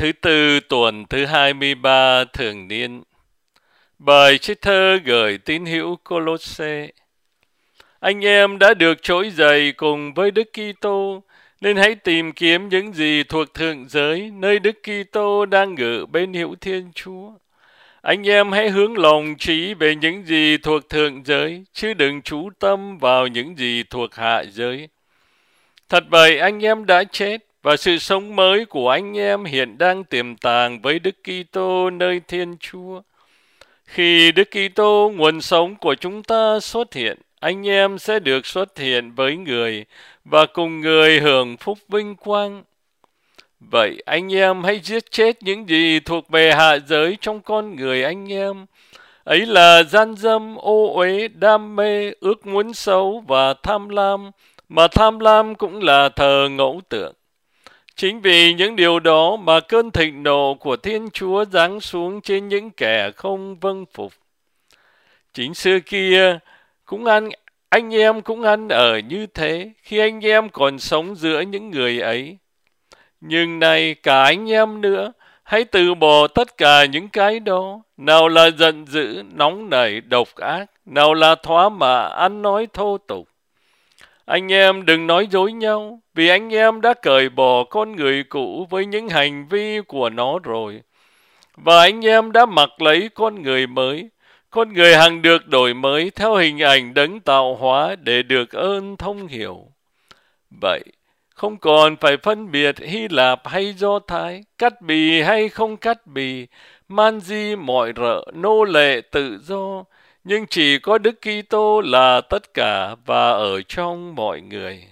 Thứ tư tuần thứ 23 thường niên. Bài trích thơ gửi tín hữu Colosse. Anh em đã được trỗi dậy cùng với Đức Kitô, nên hãy tìm kiếm những gì thuộc thượng giới, nơi Đức Kitô đang ngự bên hữu Thiên Chúa. Anh em hãy hướng lòng trí về những gì thuộc thượng giới, chứ đừng chú tâm vào những gì thuộc hạ giới. Thật vậy, anh em đã chết, và sự sống mới của anh em hiện đang tiềm tàng với Đức Kitô nơi Thiên Chúa. Khi Đức Kitô, nguồn sống của chúng ta xuất hiện, anh em sẽ được xuất hiện với người và cùng người hưởng phúc vinh quang. Vậy anh em hãy giết chết những gì thuộc về hạ giới trong con người anh em. Ấy là gian dâm, ô uế, đam mê, ước muốn xấu và tham lam, mà tham lam cũng là thờ ngẫu tượng. Chính vì những điều đó mà cơn thịnh nộ của Thiên Chúa giáng xuống trên những kẻ không vâng phục. Chính xưa kia, anh em cũng ăn ở như thế, khi anh em còn sống giữa những người ấy. Nhưng nay cả anh em nữa, hãy từ bỏ tất cả những cái đó. Nào là giận dữ, nóng nảy, độc ác, nào là thoá mạ, ăn nói thô tục. Anh em đừng nói dối nhau, vì anh em đã cởi bỏ con người cũ với những hành vi của nó rồi. Và anh em đã mặc lấy con người mới, con người hằng được đổi mới theo hình ảnh đấng tạo hóa để được ơn thông hiểu. Vậy, không còn phải phân biệt Hy Lạp hay Do Thái, cắt bì hay không cắt bì, man di mọi rợ, nô lệ tự do, nhưng chỉ có Đức Kitô là tất cả và ở trong mọi người.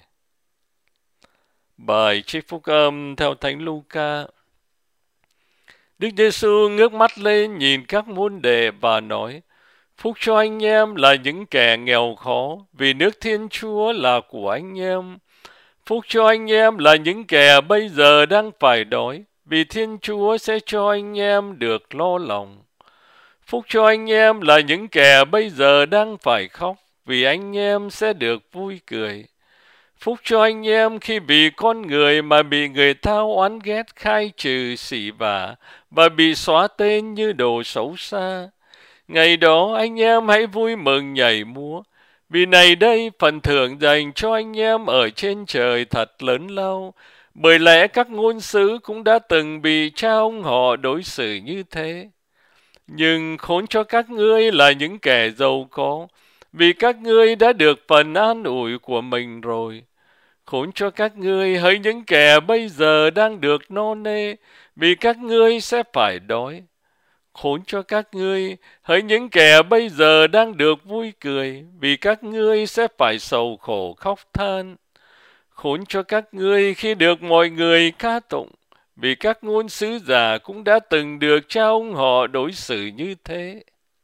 Bài trích phúc âm theo Thánh Luca. Đức Giêsu ngước mắt lên nhìn các môn đệ và nói: Phúc cho anh em là những kẻ nghèo khó, vì nước Thiên Chúa là của anh em. Phúc cho anh em là những kẻ bây giờ đang phải đói, vì Thiên Chúa sẽ cho anh em được lo lòng. Phúc cho anh em là những kẻ bây giờ đang phải khóc, vì anh em sẽ được vui cười. Phúc cho anh em khi vì con người mà bị người ta oán ghét, khai trừ, sỉ vả và bị xóa tên như đồ xấu xa. Ngày đó anh em hãy vui mừng nhảy múa, vì này đây phần thưởng dành cho anh em ở trên trời thật lớn lao, bởi lẽ các ngôn sứ cũng đã từng bị cha ông họ đối xử như thế. Nhưng khốn cho các ngươi là những kẻ giàu có, vì các ngươi đã được phần an ủi của mình rồi. Khốn cho các ngươi hỡi những kẻ bây giờ đang được no nê, vì các ngươi sẽ phải đói. Khốn cho các ngươi hỡi những kẻ bây giờ đang được vui cười, vì các ngươi sẽ phải sầu khổ khóc than. Khốn cho các ngươi khi được mọi người ca tụng, vì các ngôn sứ giả cũng đã từng được cha ông họ đối xử như thế.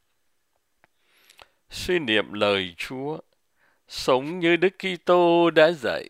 Suy niệm lời Chúa. Sống như Đức Kitô đã dạy.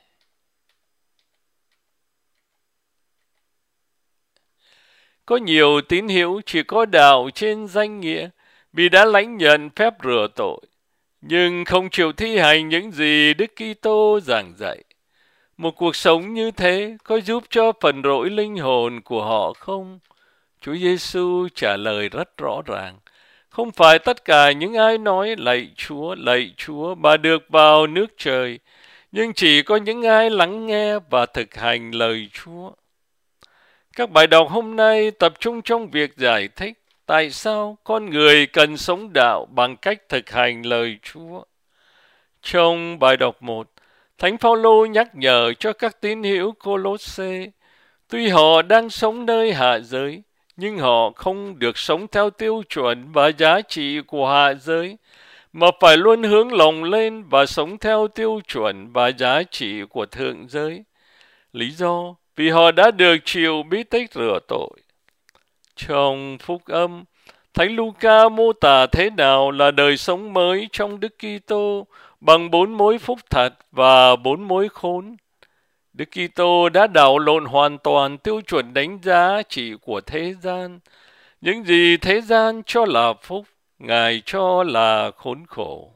Có nhiều tín hữu chỉ có đạo trên danh nghĩa, vì đã lãnh nhận phép rửa tội, nhưng không chịu thi hành những gì Đức Kitô giảng dạy. Một cuộc sống như thế có giúp cho phần rỗi linh hồn của họ không? Chúa Giêsu trả lời rất rõ ràng. Không phải tất cả những ai nói lạy Chúa mà được vào nước trời, nhưng chỉ có những ai lắng nghe và thực hành lời Chúa. Các bài đọc hôm nay tập trung trong việc giải thích tại sao con người cần sống đạo bằng cách thực hành lời Chúa. Trong bài đọc 1, Thánh Phaolô nhắc nhở cho các tín hữu Colosse, tuy họ đang sống nơi hạ giới, nhưng họ không được sống theo tiêu chuẩn và giá trị của hạ giới, mà phải luôn hướng lòng lên và sống theo tiêu chuẩn và giá trị của thượng giới. Lý do vì họ đã được chịu bí tích rửa tội. Trong Phúc Âm, Thánh Luca mô tả thế nào là đời sống mới trong Đức Kitô bằng 4 mối phúc thật và 4 mối khốn. Đức Kitô đã đảo lộn hoàn toàn tiêu chuẩn đánh giá trị của thế gian. Những gì thế gian cho là phúc, Ngài cho là khốn khổ.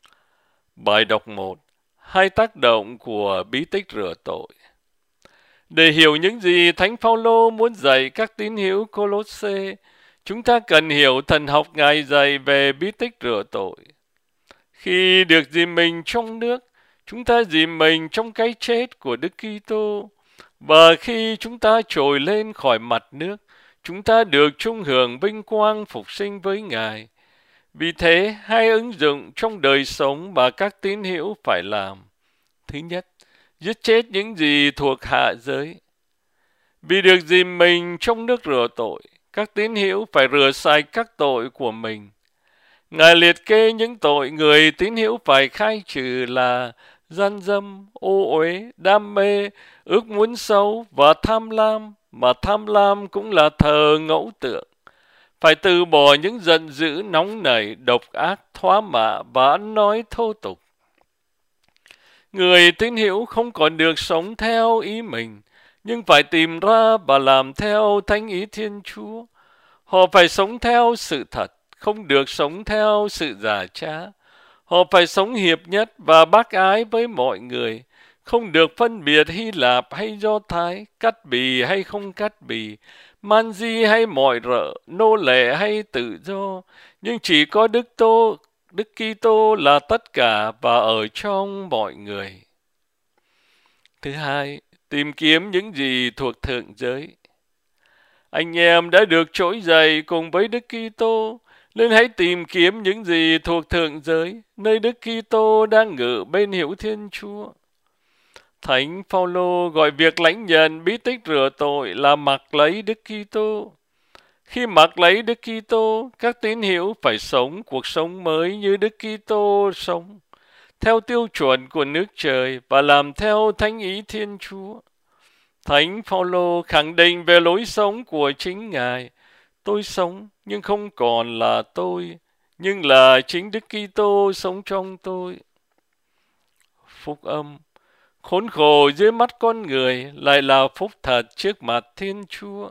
Bài đọc 1. Hai tác động của bí tích rửa tội. Để hiểu những gì Thánh Phaolô muốn dạy các tín hữu Cô-lốt-xê, chúng ta cần hiểu thần học Ngài dạy về bí tích rửa tội. Khi được dìm mình trong nước, chúng ta dìm mình trong cái chết của Đức Kitô, và khi chúng ta trồi lên khỏi mặt nước, chúng ta được chung hưởng vinh quang phục sinh với Ngài. Vì thế, hai ứng dụng trong đời sống mà các tín hữu phải làm. Thứ nhất, giết chết những gì thuộc hạ giới. Vì được dìm mình trong nước rửa tội, các tín hữu phải rửa sạch các tội của mình. Ngài liệt kê những tội người tín hữu phải khai trừ là gian dâm, ô uế, đam mê, ước muốn xấu và tham lam, mà tham lam cũng là thờ ngẫu tượng. Phải từ bỏ những giận dữ nóng nảy, độc ác, thoá mạ và ăn nói thô tục. Người tín hữu không còn được sống theo ý mình, nhưng phải tìm ra và làm theo thánh ý Thiên Chúa. Họ phải sống theo sự thật, không được sống theo sự giả trá. Họ phải sống hiệp nhất và bác ái với mọi người, không được phân biệt Hy Lạp hay Do Thái, cắt bì hay không cắt bì, man di hay mọi rợ, nô lệ hay tự do, nhưng chỉ có Đức Kitô là tất cả và ở trong mọi người. Thứ hai, tìm kiếm những gì thuộc thượng giới. Anh em đã được trỗi dậy cùng với Đức Kitô, nên hãy tìm kiếm những gì thuộc thượng giới, nơi Đức Kitô đang ngự bên hữu Thiên Chúa. Thánh Phaolô gọi việc lãnh nhận bí tích rửa tội là mặc lấy Đức Kitô. Khi mặc lấy Đức Kitô, các tín hữu phải sống cuộc sống mới như Đức Kitô sống, theo tiêu chuẩn của nước trời và làm theo thánh ý Thiên Chúa. Thánh Phaolô khẳng định về lối sống của chính Ngài: tôi sống nhưng không còn là tôi, nhưng là chính Đức Kitô sống trong tôi. Phúc âm: khốn khổ dưới mắt con người lại là phúc thật trước mặt Thiên Chúa.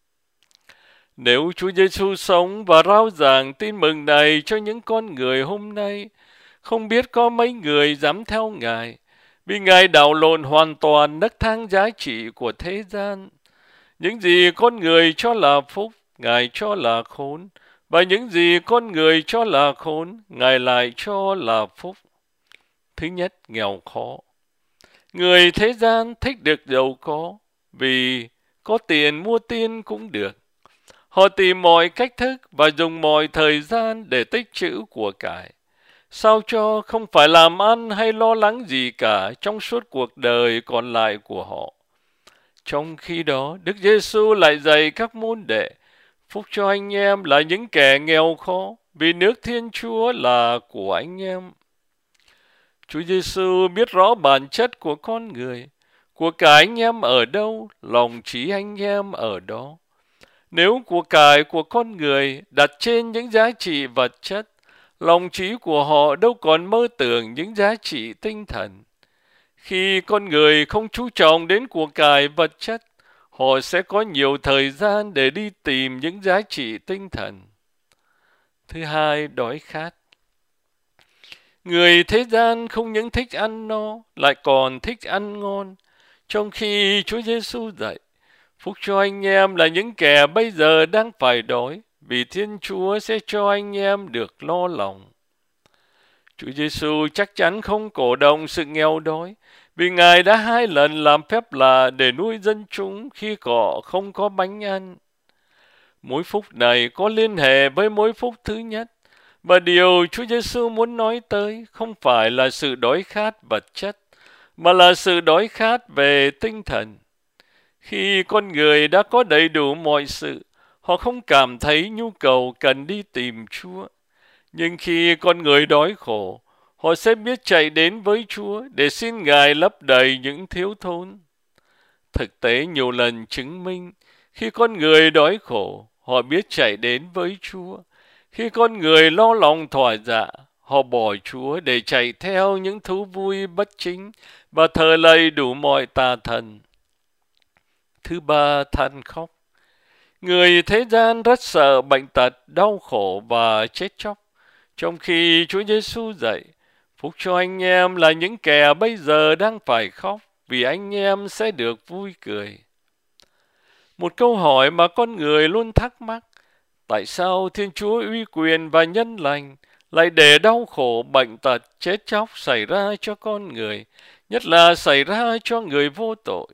Nếu Chúa Giêsu sống và rao giảng tin mừng này cho những con người hôm nay, không biết có mấy người dám theo Ngài, vì Ngài đảo lộn hoàn toàn nấc thang giá trị của thế gian. Những gì con người cho là phúc, Ngài cho là khốn, và những gì con người cho là khốn, Ngài lại cho là phúc. Thứ nhất, nghèo khó. Người thế gian thích được giàu có, vì có tiền mua tiên cũng được. Họ tìm mọi cách thức và dùng mọi thời gian để tích trữ của cải, sao cho không phải làm ăn hay lo lắng gì cả trong suốt cuộc đời còn lại của họ. Trong khi đó, Đức Giêsu lại dạy các môn đệ: phúc cho anh em là những kẻ nghèo khó, vì nước Thiên Chúa là của anh em. Chúa Giêsu biết rõ bản chất của con người, của cải anh em ở đâu, lòng trí anh em ở đó. Nếu của cải của con người đặt trên những giá trị vật chất, lòng trí của họ đâu còn mơ tưởng những giá trị tinh thần. Khi con người không chú trọng đến của cải vật chất, họ sẽ có nhiều thời gian để đi tìm những giá trị tinh thần. Thứ hai, đói khát. Người thế gian không những thích ăn no, lại còn thích ăn ngon. Trong khi Chúa Giêsu dạy: phúc cho anh em là những kẻ bây giờ đang phải đói, vì Thiên Chúa sẽ cho anh em được lo lòng. Chúa Giêsu chắc chắn không cổ động sự nghèo đói, vì Ngài đã 2 lần làm phép lạ để nuôi dân chúng khi họ không có bánh ăn. Mối phúc này có liên hệ với mối phúc thứ nhất, và điều Chúa Giêsu muốn nói tới không phải là sự đói khát vật chất, mà là sự đói khát về tinh thần. Khi con người đã có đầy đủ mọi sự, họ không cảm thấy nhu cầu cần đi tìm Chúa. Nhưng khi con người đói khổ, họ sẽ biết chạy đến với Chúa để xin Ngài lấp đầy những thiếu thốn. Thực tế nhiều lần chứng minh, khi con người đói khổ, họ biết chạy đến với Chúa. Khi con người lo lòng thỏa dạ, họ bỏ Chúa để chạy theo những thú vui bất chính và thờ lạy đủ mọi tà thần. Thứ ba, than khóc. Người thế gian rất sợ bệnh tật, đau khổ và chết chóc. Trong khi Chúa Giêsu dạy: phúc cho anh em là những kẻ bây giờ đang phải khóc, vì anh em sẽ được vui cười. Một câu hỏi mà con người luôn thắc mắc: tại sao Thiên Chúa uy quyền và nhân lành lại để đau khổ, bệnh tật, chết chóc xảy ra cho con người, nhất là xảy ra cho người vô tội?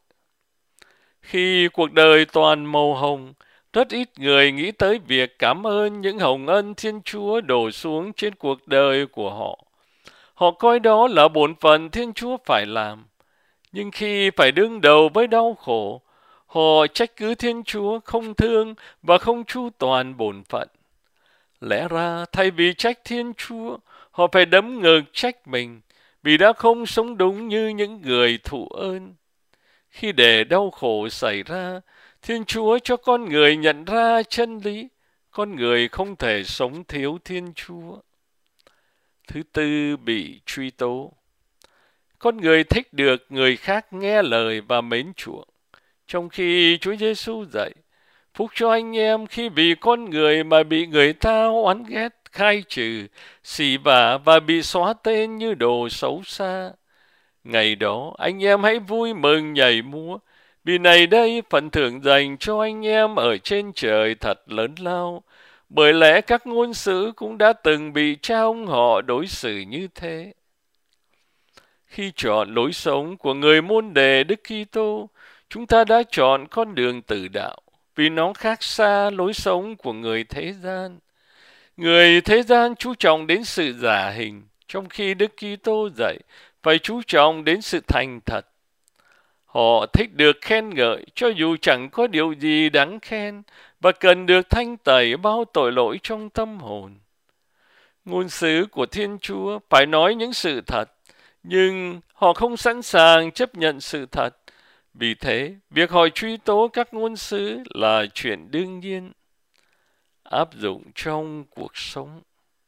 Khi cuộc đời toàn màu hồng, rất ít người nghĩ tới việc cảm ơn những hồng ân Thiên Chúa đổ xuống trên cuộc đời của họ. Họ coi đó là bổn phận Thiên Chúa phải làm. Nhưng khi phải đương đầu với đau khổ, họ trách cứ Thiên Chúa không thương và không chu toàn bổn phận. Lẽ ra thay vì trách Thiên Chúa, họ phải đấm ngực trách mình vì đã không sống đúng như những người thụ ơn. Khi để đau khổ xảy ra, Thiên Chúa cho con người nhận ra chân lý, con người không thể sống thiếu Thiên Chúa. Thứ tư, bị truy tố. Con người thích được người khác nghe lời và mến chuộng, trong khi Chúa Giêsu dạy: phúc cho anh em khi vì con người mà bị người ta oán ghét, khai trừ, xỉ vả và bị xóa tên như đồ xấu xa. Ngày đó anh em hãy vui mừng nhảy múa, vì này đây phần thưởng dành cho anh em ở trên trời thật lớn lao, bởi lẽ các ngôn sứ cũng đã từng bị cha ông họ đối xử như thế. Khi chọn lối sống của người môn đệ Đức Kitô, chúng ta đã chọn con đường tử đạo, vì nó khác xa lối sống của người thế gian. Người thế gian chú trọng đến sự giả hình, trong khi Đức Kitô dạy phải chú trọng đến sự thành thật. Họ thích được khen ngợi cho dù chẳng có điều gì đáng khen, và cần được thanh tẩy bao tội lỗi trong tâm hồn. Ngôn sứ của Thiên Chúa phải nói những sự thật, nhưng họ không sẵn sàng chấp nhận sự thật. Vì thế, việc họ truy tố các ngôn sứ là chuyện đương nhiên. Áp dụng trong cuộc sống.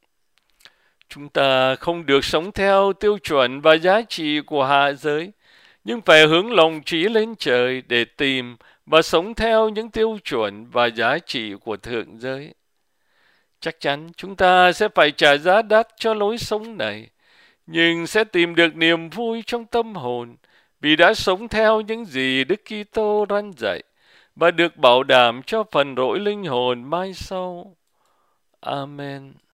Chúng ta không được sống theo tiêu chuẩn và giá trị của hạ giới, nhưng phải hướng lòng trí lên trời để tìm và sống theo những tiêu chuẩn và giá trị của thượng giới. Chắc chắn chúng ta sẽ phải trả giá đắt cho lối sống này, nhưng sẽ tìm được niềm vui trong tâm hồn vì đã sống theo những gì Đức Kitô răn dạy và được bảo đảm cho phần rỗi linh hồn mai sau. Amen.